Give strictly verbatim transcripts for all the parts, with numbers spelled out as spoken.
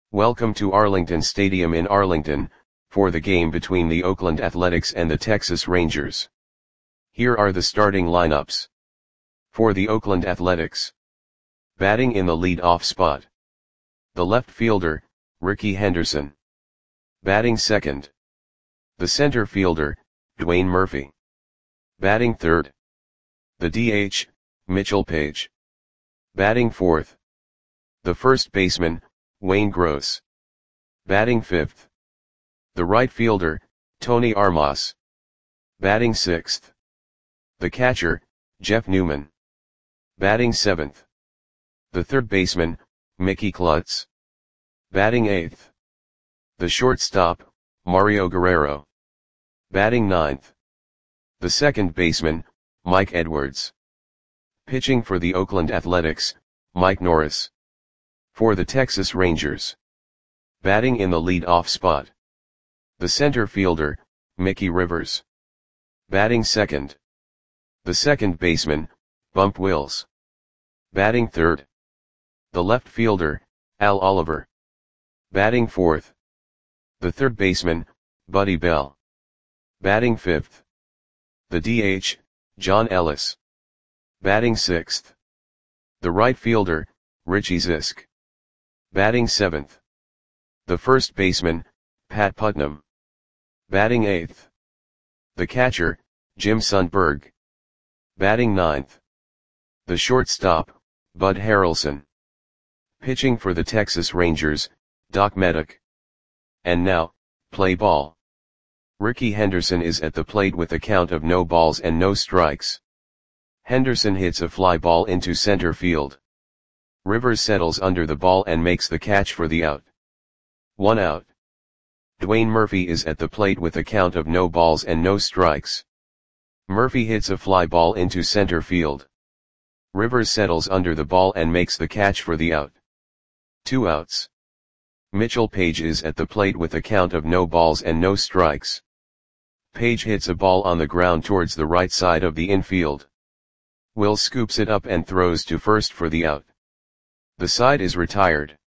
Welcome to Arlington Stadium in Arlington, for the game between the Oakland Athletics and the Texas Rangers. Here are the starting lineups. For the Oakland Athletics. Batting in the lead-off spot. The left fielder, Rickey Henderson. Batting second. The center fielder, Dwayne Murphy. Batting third. The D H, Mitchell Page. Batting fourth. The first baseman, Wayne Gross. Batting fifth. The right fielder, Tony Armas. Batting sixth. The catcher, Jeff Newman. Batting seventh. The third baseman, Mickey Klutz. Batting eighth. The shortstop, Mario Guerrero. Batting ninth. The second baseman, Mike Edwards. Pitching for the Oakland Athletics, Mike Norris. For the Texas Rangers. Batting in the lead-off spot. The center fielder, Mickey Rivers. Batting second. The second baseman, Bump Wills. Batting third. The left fielder, Al Oliver. Batting fourth. The third baseman, Buddy Bell. Batting fifth. The D H, John Ellis. Batting sixth. The right fielder, Richie Zisk. Batting seventh. The first baseman, Pat Putnam. Batting eighth. The catcher, Jim Sundberg. Batting ninth. The shortstop, Bud Harrelson. Pitching for the Texas Rangers, Doc Meddick. And now, play ball. Rickey Henderson is at the plate with a count of no balls and no strikes. Henderson hits a fly ball into center field. Rivers settles under the ball and makes the catch for the out. One out. Dwayne Murphy is at the plate with a count of no balls and no strikes. Murphy hits a fly ball into center field. Rivers settles under the ball and makes the catch for the out. Two outs. Mitchell Page is at the plate with a count of no balls and no strikes. Page hits a ball on the ground towards the right side of the infield. Will scoops it up and throws to first for the out. The side is retired.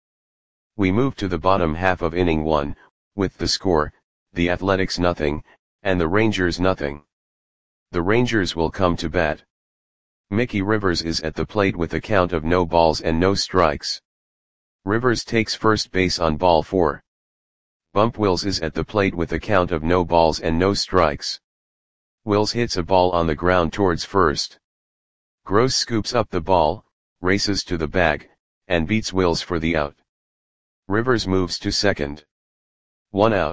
We move to the bottom half of inning one, with the score, the Athletics nothing, and the Rangers nothing. The Rangers will come to bat. Mickey Rivers is at the plate with a count of no balls and no strikes. Rivers takes first base on ball four. Bump Wills is at the plate with a count of no balls and no strikes. Wills hits a ball on the ground towards first. Gross scoops up the ball, races to the bag, and beats Wills for the out. Rivers moves to second. One out.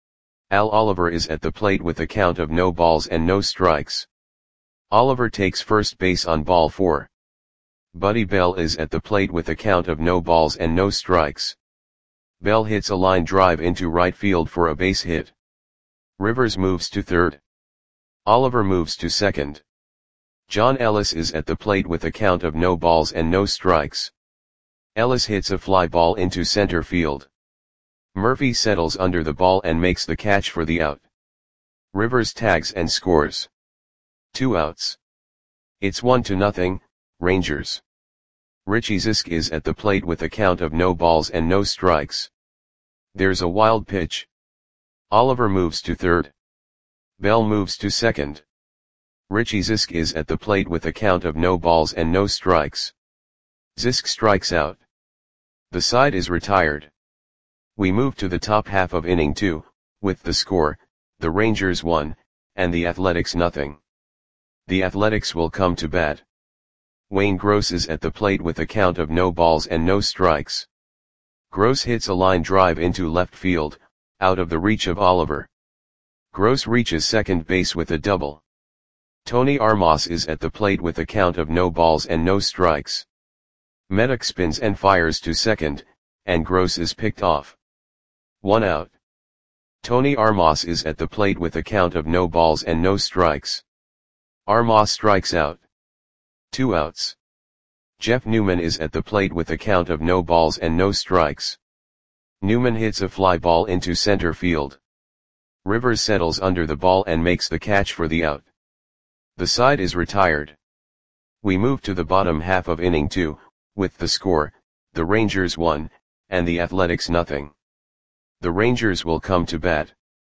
Al Oliver is at the plate with a count of no balls and no strikes. Oliver takes first base on ball four. Buddy Bell is at the plate with a count of no balls and no strikes. Bell hits a line drive into right field for a base hit. Rivers moves to third. Oliver moves to second. John Ellis is at the plate with a count of no balls and no strikes. Ellis hits a fly ball into center field. Murphy settles under the ball and makes the catch for the out. Rivers tags and scores. Two outs. It's one to nothing, Rangers. Richie Zisk is at the plate with a count of no balls and no strikes. There's a wild pitch. Oliver moves to third. Bell moves to second. Richie Zisk is at the plate with a count of no balls and no strikes. Zisk strikes out. The side is retired. We move to the top half of inning two, with the score, the Rangers one, and the Athletics nothing. The Athletics will come to bat. Wayne Gross is at the plate with a count of no balls and no strikes. Gross hits a line drive into left field, out of the reach of Oliver. Gross reaches second base with a double. Tony Armas is at the plate with a count of no balls and no strikes. Meddick spins and fires to second, and Gross is picked off. One out. Tony Armas is at the plate with a count of no balls and no strikes. Armas strikes out. Two outs. Jeff Newman is at the plate with a count of no balls and no strikes. Newman hits a fly ball into center field. Rivers settles under the ball and makes the catch for the out. The side is retired. We move to the bottom half of inning two, with the score, the Rangers one, and the Athletics nothing. The Rangers will come to bat.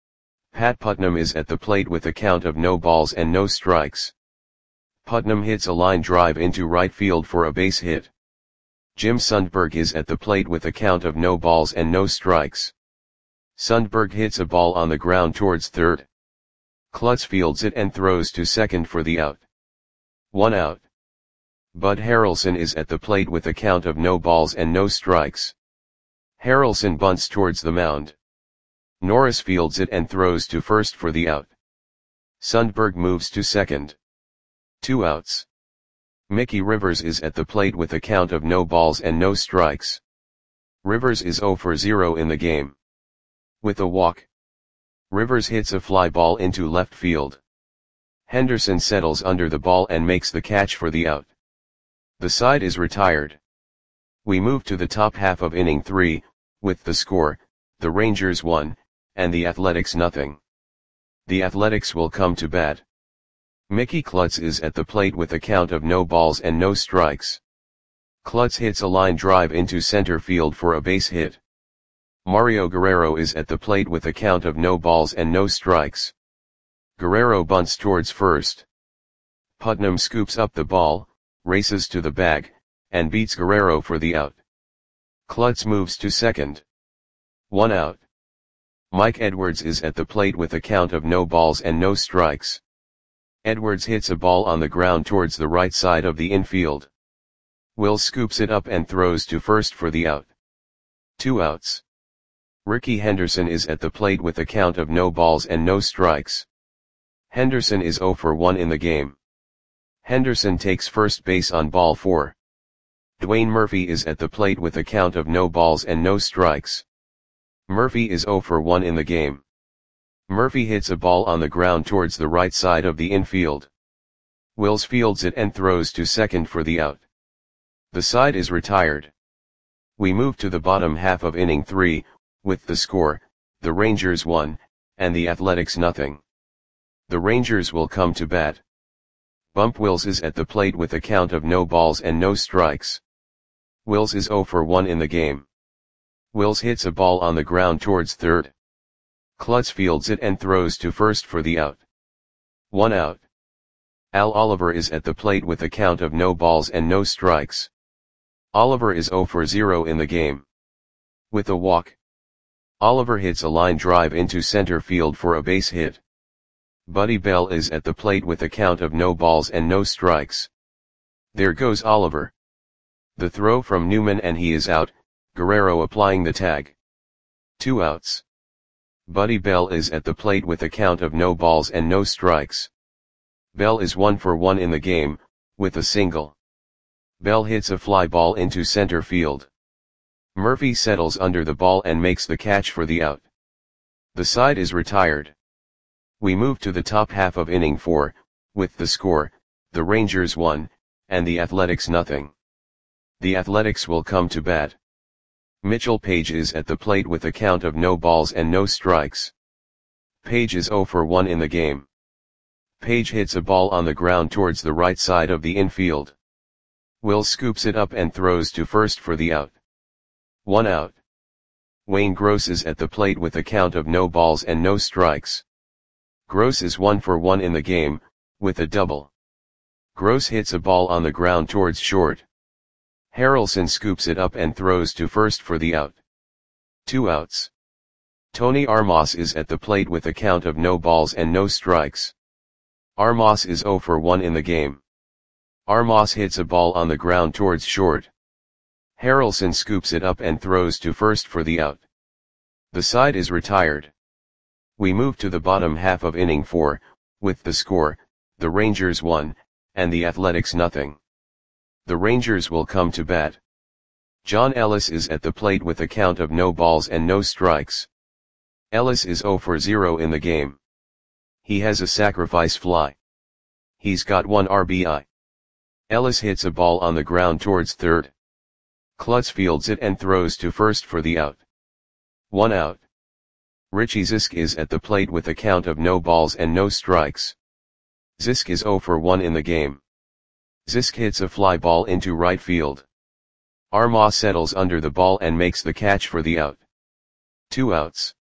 Pat Putnam is at the plate with a count of no balls and no strikes. Putnam hits a line drive into right field for a base hit. Jim Sundberg is at the plate with a count of no balls and no strikes. Sundberg hits a ball on the ground towards third. Klutz fields it and throws to second for the out. One out. Bud Harrelson is at the plate with a count of no balls and no strikes. Harrelson bunts towards the mound. Norris fields it and throws to first for the out. Sundberg moves to second. Two outs. Mickey Rivers is at the plate with a count of no balls and no strikes. Rivers is zero for zero in the game. With a walk, Rivers hits a fly ball into left field. Henderson settles under the ball and makes the catch for the out. The side is retired. We move to the top half of inning three, with the score, the Rangers one, and the Athletics nothing. The Athletics will come to bat. Mickey Klutz is at the plate with a count of no balls and no strikes. Klutz hits a line drive into center field for a base hit. Mario Guerrero is at the plate with a count of no balls and no strikes. Guerrero bunts towards first. Putnam scoops up the ball, races to the bag, and beats Guerrero for the out. Klutz moves to second. One out. Mike Edwards is at the plate with a count of no balls and no strikes. Edwards hits a ball on the ground towards the right side of the infield. Will scoops it up and throws to first for the out. Two outs. Ricky Henderson is at the plate with a count of no balls and no strikes. Henderson is zero for one in the game. Henderson takes first base on ball four. Dwayne Murphy is at the plate with a count of no balls and no strikes. Murphy is zero for one in the game. Murphy hits a ball on the ground towards the right side of the infield. Wills fields it and throws to second for the out. The side is retired. We move to the bottom half of inning three, with the score, the Rangers one, and the Athletics nothing. The Rangers will come to bat. Bump Wills is at the plate with a count of no balls and no strikes. Wills is zero for one in the game. Wills hits a ball on the ground towards third. Klutz fields it and throws to first for the out. One out. Al Oliver is at the plate with a count of no balls and no strikes. Oliver is zero for zero in the game. With a walk, Oliver hits a line drive into center field for a base hit. Buddy Bell is at the plate with a count of no balls and no strikes. There goes Oliver. The throw from Newman and he is out, Guerrero applying the tag. Two outs. Buddy Bell is at the plate with a count of no balls and no strikes. Bell is one for one in the game, with a single. Bell hits a fly ball into center field. Murphy settles under the ball and makes the catch for the out. The side is retired. We move to the top half of inning four, with the score, the Rangers one, and the Athletics nothing. The Athletics will come to bat. Mitchell Page is at the plate with a count of no balls and no strikes. Page is zero for one in the game. Page hits a ball on the ground towards the right side of the infield. Will scoops it up and throws to first for the out. One out. Wayne Gross is at the plate with a count of no balls and no strikes. Gross is one for one in the game, with a double. Gross hits a ball on the ground towards short. Harrelson scoops it up and throws to first for the out. Two outs. Tony Armas is at the plate with a count of no balls and no strikes. Armas is zero for one in the game. Armas hits a ball on the ground towards short. Harrelson scoops it up and throws to first for the out. The side is retired. We move to the bottom half of inning four, with the score, the Rangers one, and the Athletics nothing. The Rangers will come to bat. John Ellis is at the plate with a count of no balls and no strikes. Ellis is zero for zero in the game. He has a sacrifice fly. He's got one R B I. Ellis hits a ball on the ground towards third. Klutz fields it and throws to first for the out. One out. Richie Zisk is at the plate with a count of no balls and no strikes. Zisk is zero for one in the game. Zisk hits a fly ball into right field. Armagh settles under the ball and makes the catch for the out. Two outs.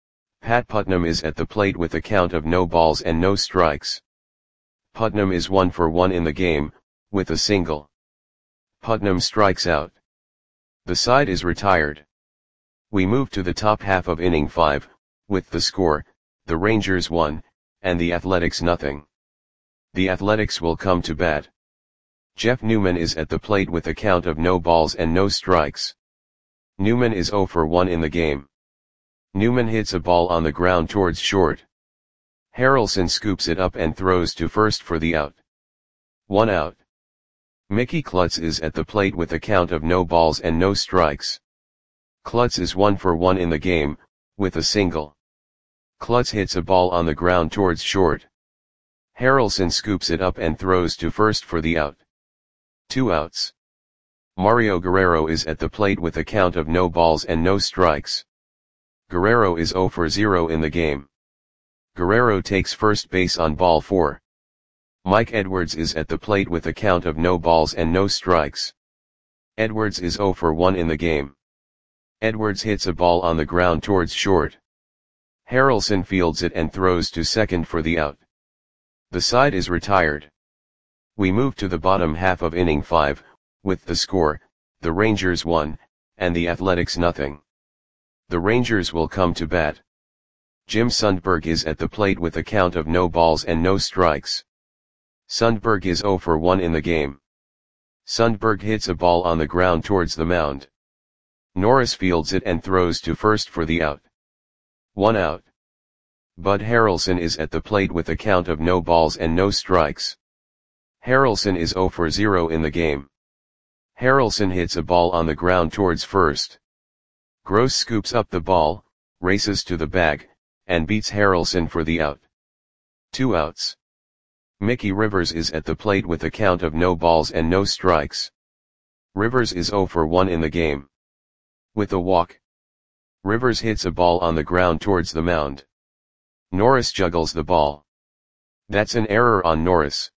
Pat Putnam is at the plate with a count of no balls and no strikes. Putnam is one for one in the game, with a single. Putnam strikes out. The side is retired. We move to the top half of inning five, with the score, the Rangers one, and the Athletics nothing. The Athletics will come to bat. Jeff Newman is at the plate with a count of no balls and no strikes. Newman is oh for one in the game. Newman hits a ball on the ground towards short. Harrelson scoops it up and throws to first for the out. One out. Mickey Klutz is at the plate with a count of no balls and no strikes. Klutz is one for one in the game, with a single. Klutz hits a ball on the ground towards short. Harrelson scoops it up and throws to first for the out. Two outs. Mario Guerrero is at the plate with a count of no balls and no strikes. Guerrero is oh for zero in the game. Guerrero takes first base on ball four. Mike Edwards is at the plate with a count of no balls and no strikes. Edwards is oh for one in the game. Edwards hits a ball on the ground towards short. Harrelson fields it and throws to second for the out. The side is retired. We move to the bottom half of inning five, with the score, the Rangers one, and the Athletics nothing. The Rangers will come to bat. Jim Sundberg is at the plate with a count of no balls and no strikes. Sundberg is oh for one in the game. Sundberg hits a ball on the ground towards the mound. Norris fields it and throws to first for the out. One out. Bud Harrelson is at the plate with a count of no balls and no strikes. Harrelson is oh for zero in the game. Harrelson hits a ball on the ground towards first. Gross scoops up the ball, races to the bag, and beats Harrelson for the out. Two outs. Mickey Rivers is at the plate with a count of no balls and no strikes. Rivers is oh for one in the game. With a walk. Rivers hits a ball on the ground towards the mound. Norris juggles the ball. That's an error on Norris.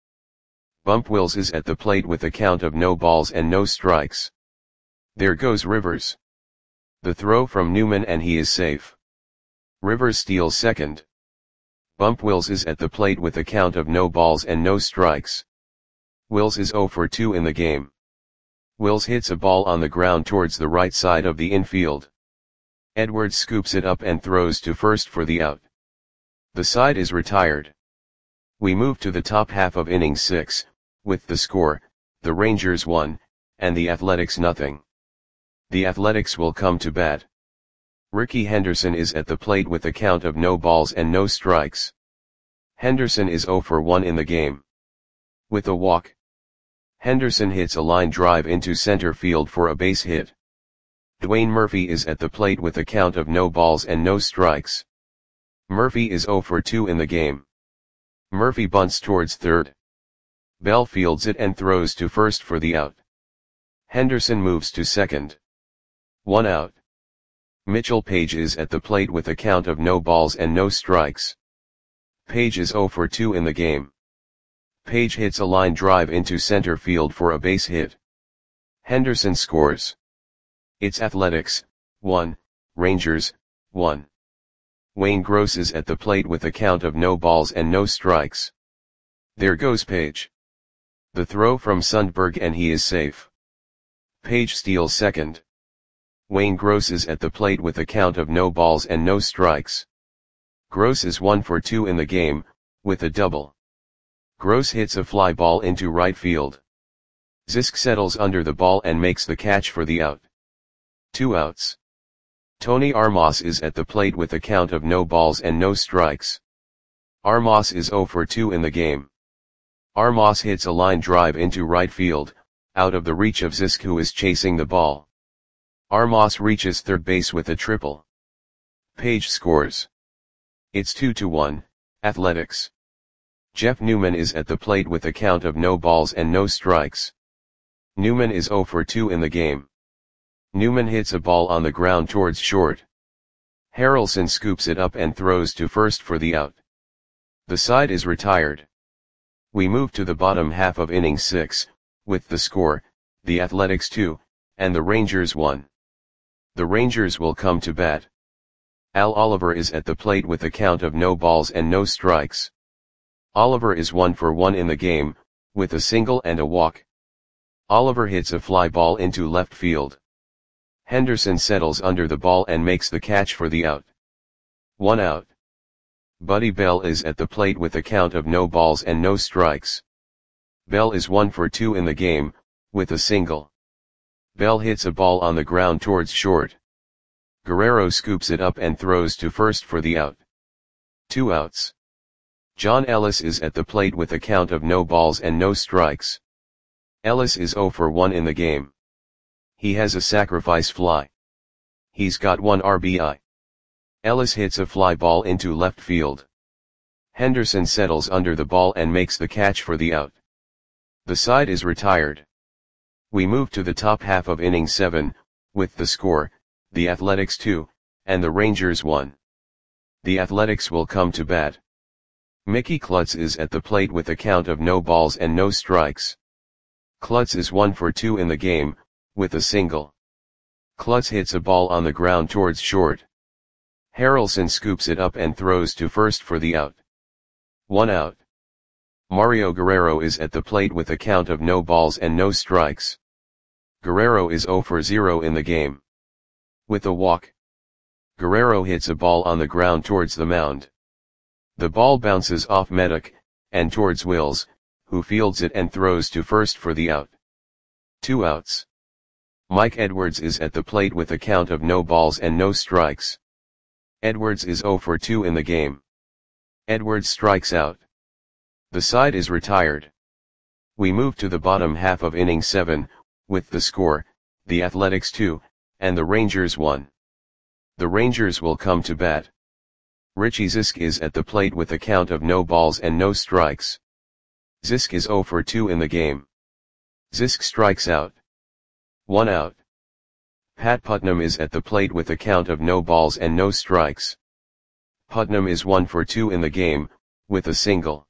Bump Wills is at the plate with a count of no balls and no strikes. There goes Rivers. The throw from Newman and he is safe. Rivers steals second. Bump Wills is at the plate with a count of no balls and no strikes. Wills is oh for two in the game. Wills hits a ball on the ground towards the right side of the infield. Edwards scoops it up and throws to first for the out. The side is retired. We move to the top half of inning six, with the score, the Rangers one, and the Athletics nothing. The Athletics will come to bat. Ricky Henderson is at the plate with a count of no balls and no strikes. Henderson is oh for one in the game. With a walk. Henderson hits a line drive into center field for a base hit. Dwayne Murphy is at the plate with a count of no balls and no strikes. Murphy is oh for two in the game. Murphy bunts towards third. Bell fields it and throws to first for the out. Henderson moves to second. One out. Mitchell Page is at the plate with a count of no balls and no strikes. Page is oh for two in the game. Page hits a line drive into center field for a base hit. Henderson scores. It's Athletics, one, Rangers, one. Wayne Gross is at the plate with a count of no balls and no strikes. There goes Page. The throw from Sundberg and he is safe. Page steals second. Wayne Gross is at the plate with a count of no balls and no strikes. Gross is one for two in the game, with a double. Gross hits a fly ball into right field. Zisk settles under the ball and makes the catch for the out. Two outs. Tony Armas is at the plate with a count of no balls and no strikes. Armas is oh for two in the game. Armas hits a line drive into right field, out of the reach of Zisk who is chasing the ball. Armas reaches third base with a triple. Page scores. It's two to one, Athletics. Jeff Newman is at the plate with a count of no balls and no strikes. Newman is oh for two in the game. Newman hits a ball on the ground towards short. Harrelson scoops it up and throws to first for the out. The side is retired. We move to the bottom half of inning six, with the score, the Athletics two, and the Rangers one. The Rangers will come to bat. Al Oliver is at the plate with a count of no balls and no strikes. Oliver is one for one in the game, with a single and a walk. Oliver hits a fly ball into left field. Henderson settles under the ball and makes the catch for the out. One out. Buddy Bell is at the plate with a count of no balls and no strikes. Bell is one for two in the game, with a single. Bell hits a ball on the ground towards short. Guerrero scoops it up and throws to first for the out. Two outs. John Ellis is at the plate with a count of no balls and no strikes. Ellis is zero for one in the game. He has a sacrifice fly. He's got one R B I. Ellis hits a fly ball into left field. Henderson settles under the ball and makes the catch for the out. The side is retired. We move to the top half of inning seven, with the score, the Athletics two, and the Rangers one. The Athletics will come to bat. Mickey Klutz is at the plate with a count of no balls and no strikes. Klutz is one for two in the game, with a single. Klutz hits a ball on the ground towards short. Harrelson scoops it up and throws to first for the out. One out. Mario Guerrero is at the plate with a count of no balls and no strikes. Guerrero is zero for zero in the game. With a walk. Guerrero hits a ball on the ground towards the mound. The ball bounces off Medic, and towards Wills, who fields it and throws to first for the out. Two outs. Mike Edwards is at the plate with a count of no balls and no strikes. Edwards is zero for two in the game. Edwards strikes out. The side is retired. We move to the bottom half of inning seven, with the score, the Athletics two, and the Rangers one. The Rangers will come to bat. Richie Zisk is at the plate with a count of no balls and no strikes. Zisk is zero for two in the game. Zisk strikes out. One out. Pat Putnam is at the plate with a count of no balls and no strikes. Putnam is one for two in the game, with a single.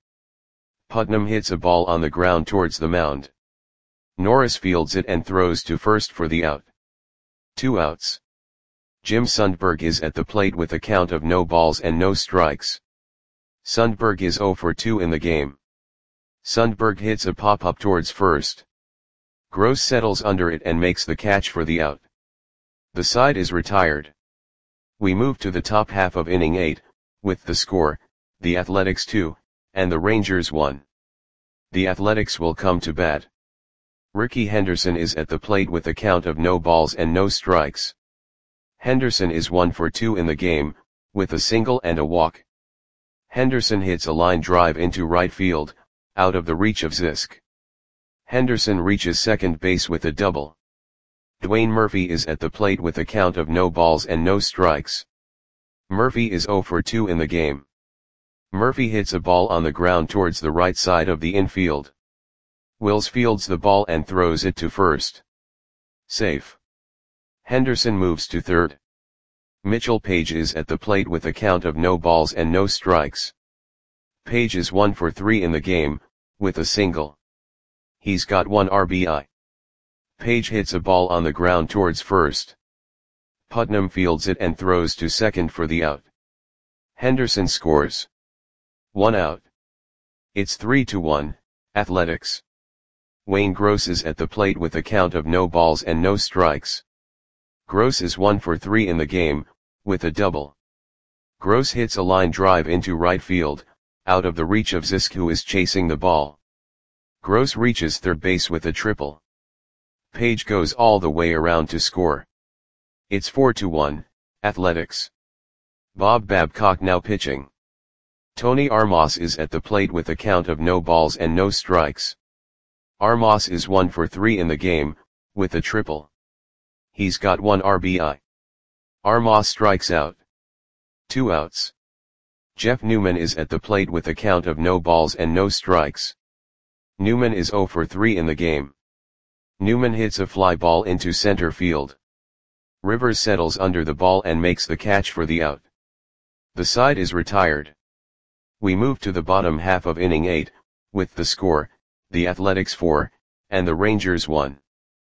Putnam hits a ball on the ground towards the mound. Norris fields it and throws to first for the out. Two outs. Jim Sundberg is at the plate with a count of no balls and no strikes. Sundberg is zero for two in the game. Sundberg hits a pop-up towards first. Gross settles under it and makes the catch for the out. The side is retired. We move to the top half of inning eight, with the score, the Athletics two, and the Rangers one. The Athletics will come to bat. Ricky Henderson is at the plate with a count of no balls and no strikes. Henderson is one for two in the game, with a single and a walk. Henderson hits a line drive into right field, out of the reach of Zisk. Henderson reaches second base with a double. Dwayne Murphy is at the plate with a count of no balls and no strikes. Murphy is zero for two in the game. Murphy hits a ball on the ground towards the right side of the infield. Wills fields the ball and throws it to first. Safe. Henderson moves to third. Mitchell Page is at the plate with a count of no balls and no strikes. Page is one for three in the game, with a single. He's got one R B I. Page hits a ball on the ground towards first. Putnam fields it and throws to second for the out. Henderson scores. One out. It's three to one, Athletics. Wayne Gross is at the plate with a count of no balls and no strikes. Gross is one for three in the game, with a double. Gross hits a line drive into right field, out of the reach of Zisk, who is chasing the ball. Gross reaches third base with a triple. Page goes all the way around to score. It's four to one, Athletics. Bob Babcock now pitching. Tony Armas is at the plate with a count of no balls and no strikes. Armas is one for three in the game, with a triple. He's got one R B I. Armas strikes out. Two outs. Jeff Newman is at the plate with a count of no balls and no strikes. Newman is zero for three in the game. Newman hits a fly ball into center field. Rivers settles under the ball and makes the catch for the out. The side is retired. We move to the bottom half of inning eight, with the score, the Athletics four, and the Rangers one.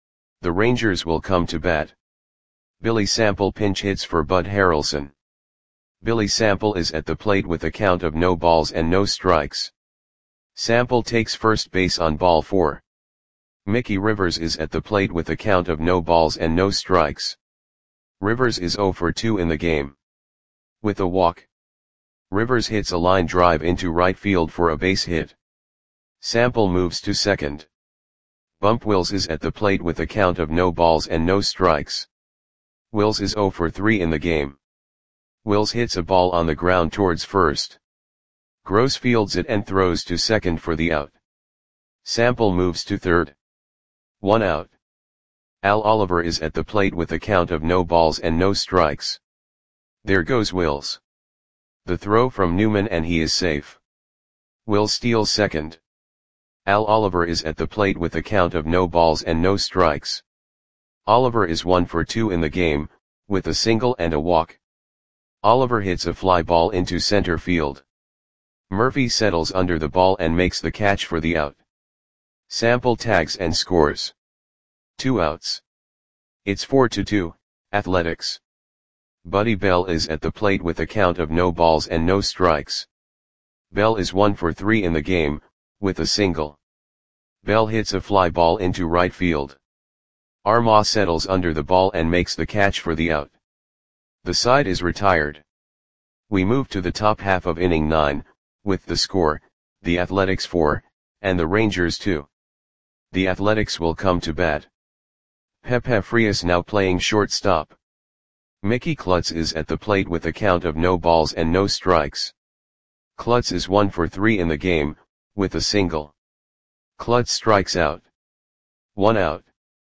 The Rangers will come to bat. Billy Sample pinch hits for Bud Harrelson. Billy Sample is at the plate with a count of no balls and no strikes. Sample takes first base on ball four. Mickey Rivers is at the plate with a count of no balls and no strikes. Rivers is oh for two in the game. With a walk, Rivers hits a line drive into right field for a base hit. Sample moves to second. Bump Wills is at the plate with a count of no balls and no strikes. Wills is oh for three in the game. Wills hits a ball on the ground towards first. Gross fields it and throws to second for the out. Sample moves to third. One out. Al Oliver is at the plate with a count of no balls and no strikes. There goes Wills. The throw from Newman and he is safe. Wills steals second. Al Oliver is at the plate with a count of no balls and no strikes. Oliver is one for two in the game, with a single and a walk. Oliver hits a fly ball into center field. Murphy settles under the ball and makes the catch for the out. Sample tags and scores. Two outs. It's four to two, Athletics. Buddy Bell is at the plate with a count of no balls and no strikes. Bell is one for three in the game, with a single. Bell hits a fly ball into right field. Armah settles under the ball and makes the catch for the out. The side is retired. We move to the top half of inning nine, with the score, the Athletics four, and the Rangers two. The Athletics will come to bat. Pepe Frias now playing shortstop. Mickey Klutz is at the plate with a count of no balls and no strikes. Klutz is one for three in the game, with a single. Klutz strikes out. One out.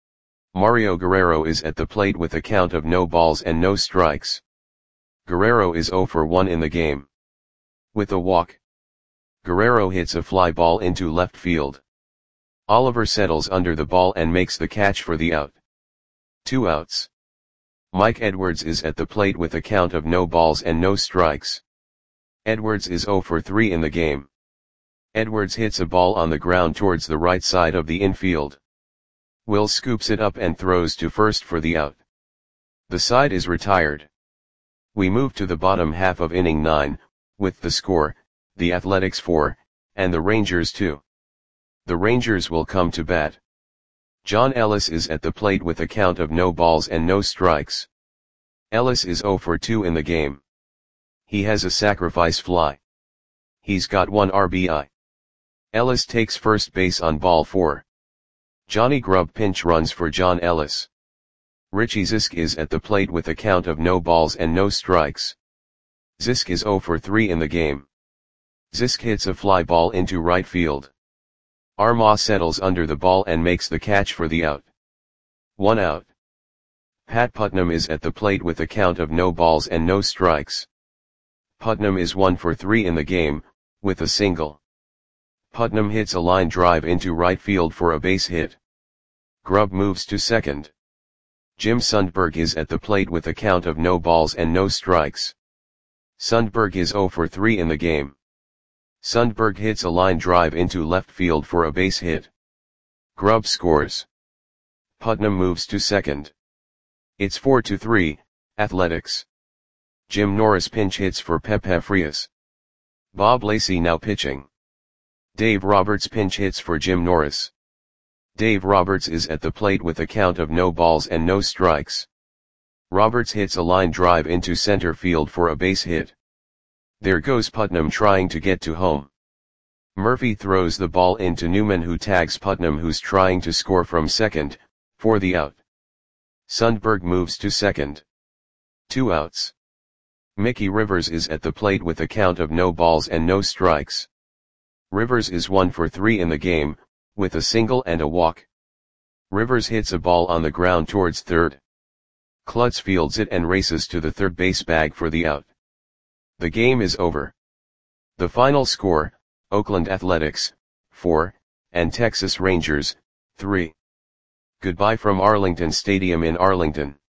Mario Guerrero is at the plate with a count of no balls and no strikes. Guerrero is oh for one in the game. With a walk, Guerrero hits a fly ball into left field. Oliver settles under the ball and makes the catch for the out. Two outs. Mike Edwards is at the plate with a count of no balls and no strikes. Edwards is oh for three in the game. Edwards hits a ball on the ground towards the right side of the infield. Will scoops it up and throws to first for the out. The side is retired. We move to the bottom half of inning nine, with the score, the Athletics four, and the Rangers two. The Rangers will come to bat. John Ellis is at the plate with a count of no balls and no strikes. Ellis is oh for two in the game. He has a sacrifice fly. He's got one R B I. Ellis takes first base on ball four. Johnny Grubb pinch runs for John Ellis. Richie Zisk is at the plate with a count of no balls and no strikes. Zisk is oh for three in the game. Zisk hits a fly ball into right field. Armah settles under the ball and makes the catch for the out. One out. Pat Putnam is at the plate with a count of no balls and no strikes. Putnam is one for three in the game, with a single. Putnam hits a line drive into right field for a base hit. Grubb moves to second. Jim Sundberg is at the plate with a count of no balls and no strikes. Sundberg is oh for three in the game. Sundberg hits a line drive into left field for a base hit. Grubb scores. Putnam moves to second. It's four to three, Athletics. Jim Norris pinch hits for Pepe Frias. Bob Lacey now pitching. Dave Roberts pinch hits for Jim Norris. Dave Roberts is at the plate with a count of no balls and no strikes. Roberts hits a line drive into center field for a base hit. There goes Putnam trying to get to home. Murphy throws the ball into Newman, who tags Putnam, who's trying to score from second, for the out. Sundberg moves to second. Two outs. Mickey Rivers is at the plate with a count of no balls and no strikes. Rivers is one for three in the game, with a single and a walk. Rivers hits a ball on the ground towards third. Klutz fields it and races to the third base bag for the out. The game is over. The final score, Oakland Athletics, four, and Texas Rangers, three. Goodbye from Arlington Stadium in Arlington.